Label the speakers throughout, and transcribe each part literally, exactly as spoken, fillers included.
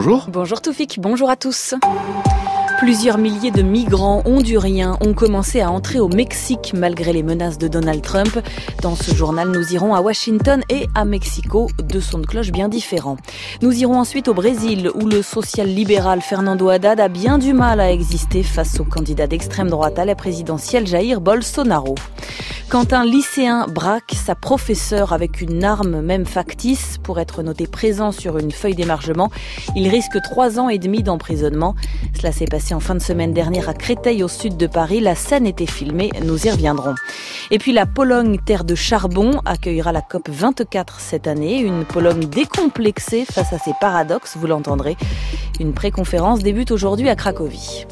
Speaker 1: bonjour.
Speaker 2: Bonjour Toufik, bonjour à tous. Plusieurs milliers de migrants honduriens ont commencé à entrer au Mexique malgré les menaces de Donald Trump. Dans ce journal, nous irons à Washington et à Mexico, deux sons de cloche bien différents. Nous irons ensuite au Brésil où le social-libéral Fernando Haddad a bien du mal à exister face au candidat d'extrême droite à la présidentielle Jair Bolsonaro. Quand un lycéen braque sa professeure avec une arme, même factice, pour être noté présent sur une feuille d'émargement, il risque trois ans et demi d'emprisonnement. Cela s'est passé en fin de semaine dernière à Créteil, au sud de Paris. La scène était filmée, nous y reviendrons. Et puis la Pologne, terre de charbon, accueillera la COP vingt-quatre cette année. Une Pologne décomplexée face à ses paradoxes, vous l'entendrez. Une pré-conférence débute aujourd'hui à Cracovie.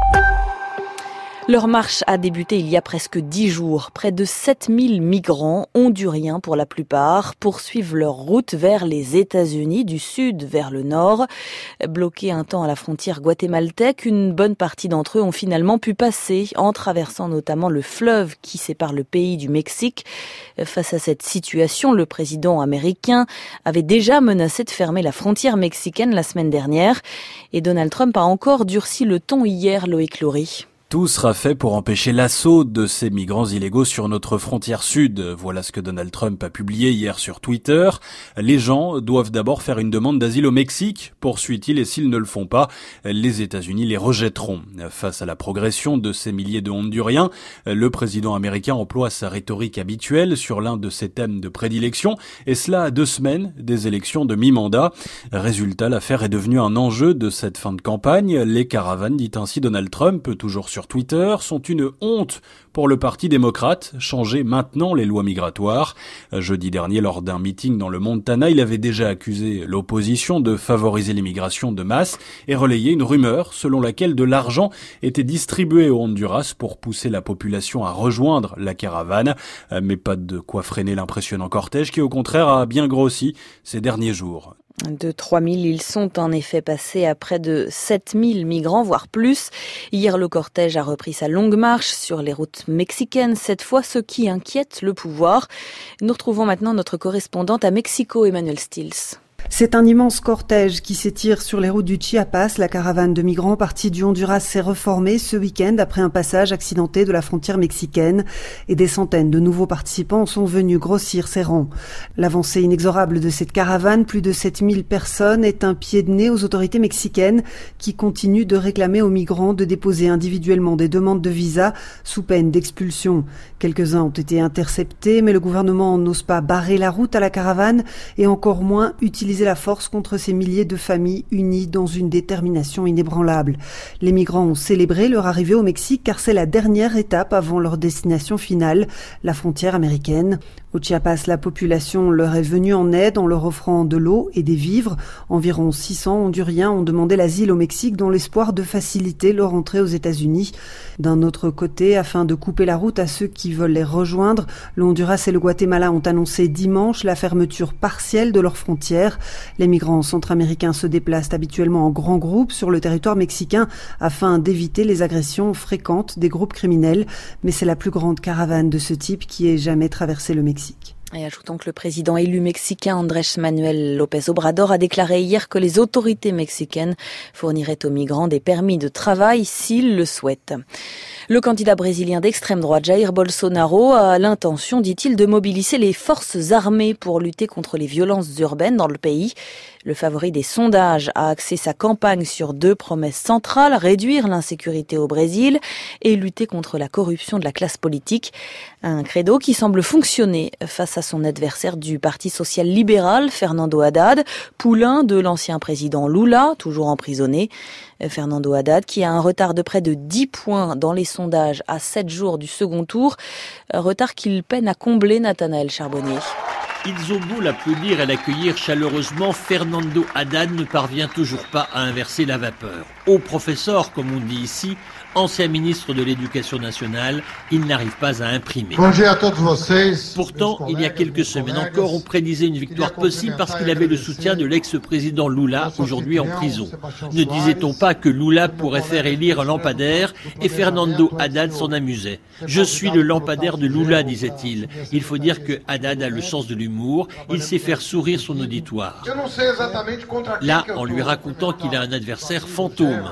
Speaker 2: Leur marche a débuté il y a presque dix jours. Près de sept mille migrants, honduriens pour la plupart, poursuivent leur route vers les États-Unis, du sud vers le nord. Bloqués un temps à la frontière guatémaltèque, une bonne partie d'entre eux ont finalement pu passer, en traversant notamment le fleuve qui sépare le pays du Mexique. Face à cette situation, le président américain avait déjà menacé de fermer la frontière mexicaine la semaine dernière. Et Donald Trump a encore durci le ton hier, Loïc Loury.
Speaker 1: Tout sera fait pour empêcher l'assaut de ces migrants illégaux sur notre frontière sud. Voilà ce que Donald Trump a publié hier sur Twitter. Les gens doivent d'abord faire une demande d'asile au Mexique, poursuit-il, et s'ils ne le font pas, les États-Unis les rejetteront. Face à la progression de ces milliers de Honduriens, le président américain emploie sa rhétorique habituelle sur l'un de ses thèmes de prédilection, et cela à deux semaines des élections de mi-mandat. Résultat, l'affaire est devenue un enjeu de cette fin de campagne. Les caravanes, dit ainsi Donald Trump, toujours sur Twitter, sont une honte pour le Parti démocrate. Changez maintenant les lois migratoires. Jeudi dernier, lors d'un meeting dans le Montana, il avait déjà accusé l'opposition de favoriser l'immigration de masse et relayé une rumeur selon laquelle de l'argent était distribué au Honduras pour pousser la population à rejoindre la caravane. Mais pas de quoi freiner l'impressionnant cortège qui, au contraire, a bien grossi ces derniers jours.
Speaker 2: De trois mille, ils sont en effet passés à près de sept mille migrants, voire plus. Hier, le cortège a repris sa longue marche sur les routes mexicaines, cette fois ce qui inquiète le pouvoir. Nous retrouvons maintenant notre correspondante à Mexico, Emmanuel Stills.
Speaker 3: C'est un immense cortège qui s'étire sur les routes du Chiapas. La caravane de migrants partie du Honduras s'est reformée ce week-end après un passage accidenté de la frontière mexicaine et des centaines de nouveaux participants sont venus grossir ses rangs. L'avancée inexorable de cette caravane, plus de sept mille personnes, est un pied de nez aux autorités mexicaines qui continuent de réclamer aux migrants de déposer individuellement des demandes de visa sous peine d'expulsion. Quelques-uns ont été interceptés, mais le gouvernement n'ose pas barrer la route à la caravane et encore moins utiliser la force contre ces milliers de familles unies dans une détermination inébranlable. Les migrants ont célébré leur arrivée au Mexique car c'est la dernière étape avant leur destination finale, la frontière américaine. Au Chiapas, la population leur est venue en aide en leur offrant de l'eau et des vivres. Environ six cents Honduriens ont demandé l'asile au Mexique dans l'espoir de faciliter leur entrée aux États-Unis. D'un autre côté, afin de couper la route à ceux qui veulent les rejoindre, le Honduras et le Guatemala ont annoncé dimanche la fermeture partielle de leurs frontières. Les migrants centra-américains se déplacent habituellement en grands groupes sur le territoire mexicain afin d'éviter les agressions fréquentes des groupes criminels. Mais c'est la plus grande caravane de ce type qui ait jamais traversé le Mexique.
Speaker 2: Et ajoutons que le président élu mexicain Andrés Manuel López Obrador a déclaré hier que les autorités mexicaines fourniraient aux migrants des permis de travail s'ils le souhaitent. Le candidat brésilien d'extrême droite Jair Bolsonaro a l'intention, dit-il, de mobiliser les forces armées pour lutter contre les violences urbaines dans le pays. Le favori des sondages a axé sa campagne sur deux promesses centrales, réduire l'insécurité au Brésil et lutter contre la corruption de la classe politique. Un credo qui semble fonctionner face à son adversaire du Parti social-libéral, Fernando Haddad, poulain de l'ancien président Lula, toujours emprisonné. Fernando Haddad, qui a un retard de près de dix points dans les sondages à sept jours du second tour, retard qu'il peine à combler, Nathanaël Charbonnier.
Speaker 4: Ils ont beau l'applaudir et l'accueillir chaleureusement, Fernando Haddad ne parvient toujours pas à inverser la vapeur. Au professeur, comme on dit ici, ancien ministre de l'Éducation nationale, il n'arrive pas à imprimer. Pourtant, il y a quelques semaines encore, on prédisait une victoire possible parce qu'il avait le soutien de l'ex-président Lula, aujourd'hui en prison. Ne disait-on pas que Lula pourrait faire élire un lampadaire et Fernando Haddad s'en amusait. « Je suis le lampadaire de Lula », disait-il. Il faut dire que Haddad a le sens de l'humour. d'humour, il sait faire sourire son auditoire. Là, en lui racontant qu'il a un adversaire fantôme,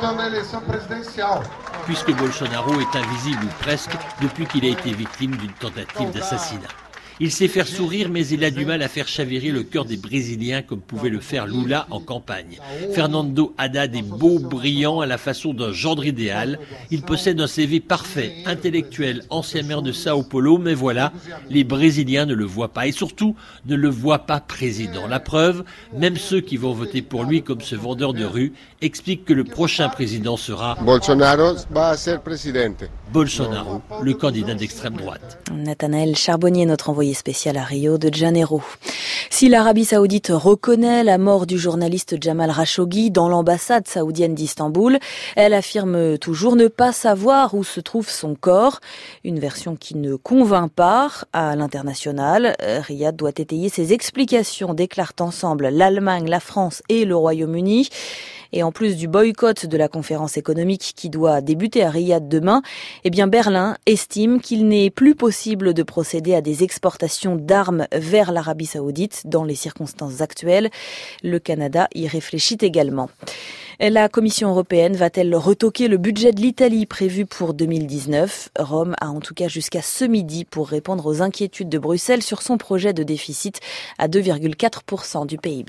Speaker 4: puisque Bolsonaro est invisible ou presque depuis qu'il a été victime d'une tentative d'assassinat. Il sait faire sourire, mais il a du mal à faire chavirer le cœur des Brésiliens comme pouvait le faire Lula en campagne. Fernando Haddad est beau, brillant, à la façon d'un gendre idéal. Il possède un C V parfait, intellectuel, ancien maire de Sao Paulo, mais voilà, les Brésiliens ne le voient pas et surtout ne le voient pas président. La preuve, même ceux qui vont voter pour lui comme ce vendeur de rue expliquent que le prochain président sera
Speaker 5: Bolsonaro va ser presidente.
Speaker 4: Bolsonaro, le candidat d'extrême droite.
Speaker 2: Nathanaël Charbonnier, notre envoyé spécial à Rio de Janeiro. Si l'Arabie Saoudite reconnaît la mort du journaliste Jamal Khashoggi dans l'ambassade saoudienne d'Istanbul, elle affirme toujours ne pas savoir où se trouve son corps. Une version qui ne convainc pas à l'international. Riyad doit étayer ses explications, déclarent ensemble l'Allemagne, la France et le Royaume-Uni. Et en plus du boycott de la conférence économique qui doit débuter à Riyad demain, eh bien Berlin estime qu'il n'est plus possible de procéder à des exportations d'armes vers l'Arabie Saoudite dans les circonstances actuelles. Le Canada y réfléchit également. La Commission européenne va-t-elle retoquer le budget de l'Italie prévu pour deux mille dix-neuf ? Rome a en tout cas jusqu'à ce midi pour répondre aux inquiétudes de Bruxelles sur son projet de déficit à deux virgule quatre pour cent du P I B.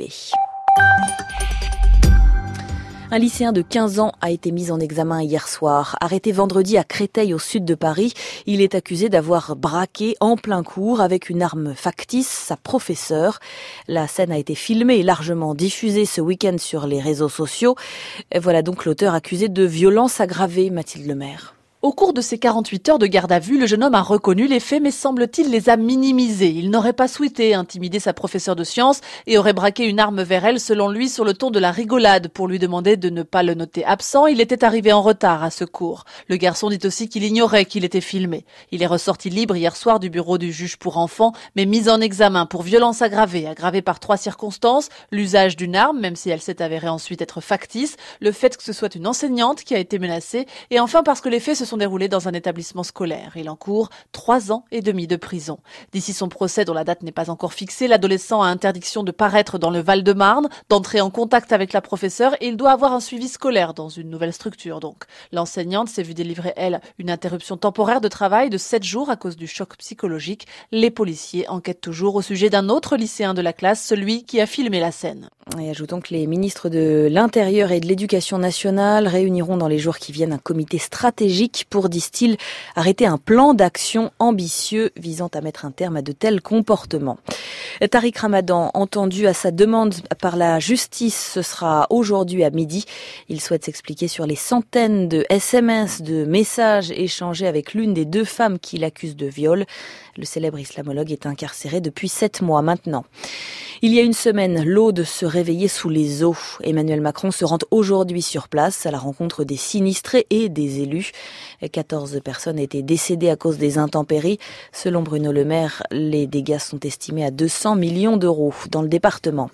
Speaker 2: Un lycéen de quinze ans a été mis en examen hier soir. Arrêté vendredi à Créteil au sud de Paris, il est accusé d'avoir braqué en plein cours avec une arme factice sa professeure. La scène a été filmée et largement diffusée ce week-end sur les réseaux sociaux. Et voilà donc l'auteur accusé de violence aggravée, Mathilde Lemaire.
Speaker 6: Au cours de ces quarante-huit heures de garde à vue, le jeune homme a reconnu les faits, mais semble-t-il les a minimisés. Il n'aurait pas souhaité intimider sa professeure de sciences et aurait braqué une arme vers elle, selon lui, sur le ton de la rigolade pour lui demander de ne pas le noter absent. Il était arrivé en retard à ce cours. Le garçon dit aussi qu'il ignorait qu'il était filmé. Il est ressorti libre hier soir du bureau du juge pour enfants, mais mis en examen pour violence aggravée, aggravée par trois circonstances: l'usage d'une arme, même si elle s'est avérée ensuite être factice, le fait que ce soit une enseignante qui a été menacée, et enfin parce que les faits se sont déroulés dans un établissement scolaire. Il encourt trois ans et demi de prison. D'ici son procès, dont la date n'est pas encore fixée, l'adolescent a interdiction de paraître dans le Val-de-Marne, d'entrer en contact avec la professeure, et il doit avoir un suivi scolaire dans une nouvelle structure. Donc, l'enseignante s'est vue délivrer, elle, une interruption temporaire de travail de sept jours à cause du choc psychologique. Les policiers enquêtent toujours au sujet d'un autre lycéen de la classe, celui qui a filmé la scène.
Speaker 2: Et ajoutons que les ministres de l'Intérieur et de l'Éducation nationale réuniront dans les jours qui viennent un comité stratégique pour, disent-ils, arrêter un plan d'action ambitieux visant à mettre un terme à de tels comportements. Tariq Ramadan, entendu à sa demande par la justice, ce sera aujourd'hui à midi. Il souhaite s'expliquer sur les centaines de S M S, de messages échangés avec l'une des deux femmes qui l'accusent de viol. Le célèbre islamologue est incarcéré depuis sept mois maintenant. Il y a une semaine, l'Aude se réveillait sous les eaux. Emmanuel Macron se rend aujourd'hui sur place à la rencontre des sinistrés et des élus. quatorze personnes étaient décédées à cause des intempéries. Selon Bruno Le Maire, les dégâts sont estimés à deux cents millions d'euros dans le département.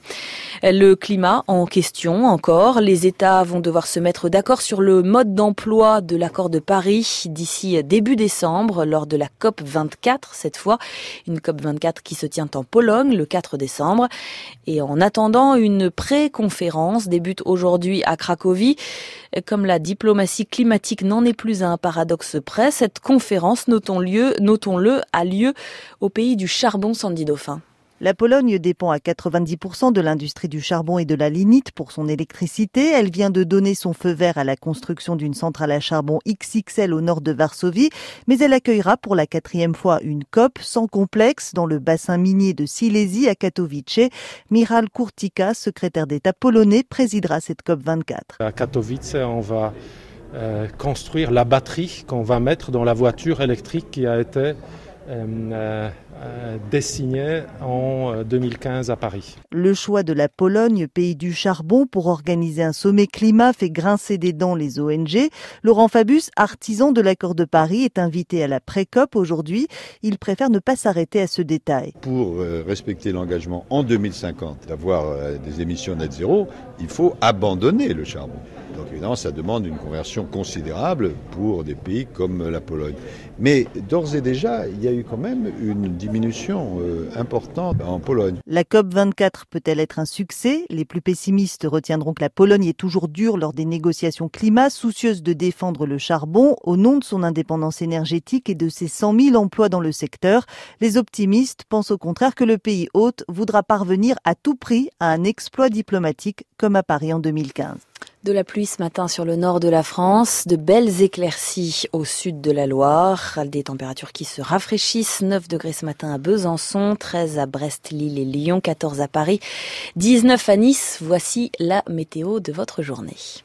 Speaker 2: Le climat en question encore. Les États vont devoir se mettre d'accord sur le mode d'emploi de l'accord de Paris d'ici début décembre lors de la COP vingt-quatre, cette fois. Une COP vingt-quatre qui se tient en Pologne le quatre décembre. Et en attendant, une pré-conférence débute aujourd'hui à Cracovie. Comme la diplomatie climatique n'en est plus à un paradoxe près, cette conférence, notons-le, notons-le, a lieu au pays du charbon, Sandy Dauphin.
Speaker 7: La Pologne dépend à quatre-vingt-dix pour cent de l'industrie du charbon et de la lignite pour son électricité. Elle vient de donner son feu vert à la construction d'une centrale à charbon X X L au nord de Varsovie, mais elle accueillera pour la quatrième fois une COP sans complexe dans le bassin minier de Silésie à Katowice. Michał Kurtyka, secrétaire d'État polonais, présidera cette COP vingt-quatre.
Speaker 8: À Katowice, on va euh, construire la batterie qu'on va mettre dans la voiture électrique qui a été Euh, euh, dessiné en deux mille quinze à Paris.
Speaker 7: Le choix de la Pologne, pays du charbon, pour organiser un sommet climat fait grincer des dents les O N G. Laurent Fabius, artisan de l'accord de Paris, est invité à la pré-COP aujourd'hui. Il préfère ne pas s'arrêter à ce détail.
Speaker 9: Pour euh, respecter l'engagement en deux mille cinquante d'avoir euh, des émissions net zéro, il faut abandonner le charbon. Donc évidemment, ça demande une conversion considérable pour des pays comme la Pologne. Mais d'ores et déjà, il y a eu quand même une diminution euh, importante en Pologne.
Speaker 7: La C O P vingt-quatre peut-elle être un succès ? Les plus pessimistes retiendront que la Pologne est toujours dure lors des négociations climat, soucieuse de défendre le charbon au nom de son indépendance énergétique et de ses cent mille emplois dans le secteur. Les optimistes pensent au contraire que le pays hôte voudra parvenir à tout prix à un exploit diplomatique comme à Paris en deux mille quinze.
Speaker 2: De la pluie ce matin sur le nord de la France, de belles éclaircies au sud de la Loire, des températures qui se rafraîchissent, neuf degrés ce matin à Besançon, treize à Brest, Lille et Lyon, quatorze à Paris, dix-neuf à Nice. Voici la météo de votre journée.